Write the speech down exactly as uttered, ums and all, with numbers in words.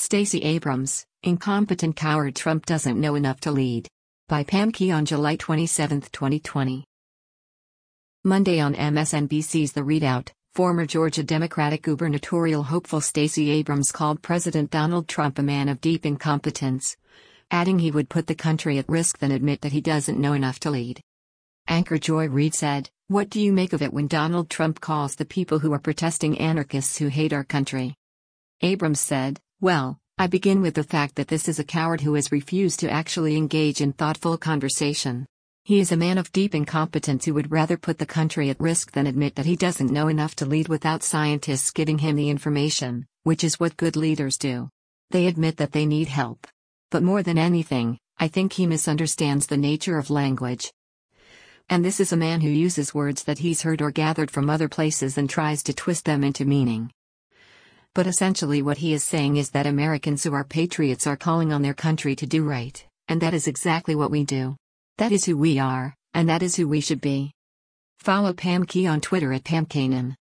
Stacey Abrams, incompetent coward Trump doesn't know enough to lead. By Pam Key on July twenty-seventh, twenty twenty. Monday on M S N B C's The Readout, former Georgia Democratic gubernatorial hopeful Stacey Abrams called President Donald Trump a man of deep incompetence, adding he would put the country at risk than admit that he doesn't know enough to lead. Anchor Joy Reid said, "What do you make of it when Donald Trump calls the people who are protesting anarchists who hate our country?" Abrams said, "Well, I begin with the fact that this is a coward who has refused to actually engage in thoughtful conversation. He is a man of deep incompetence who would rather put the country at risk than admit that he doesn't know enough to lead without scientists giving him the information, which is what good leaders do. They admit that they need help. But more than anything, I think he misunderstands the nature of language. And this is a man who uses words that he's heard or gathered from other places and tries to twist them into meaning. But essentially what he is saying is that Americans who are patriots are calling on their country to do right, and that is exactly what we do. That is who we are, and that is who we should be." Follow Pam Key on Twitter at Pam Kanan.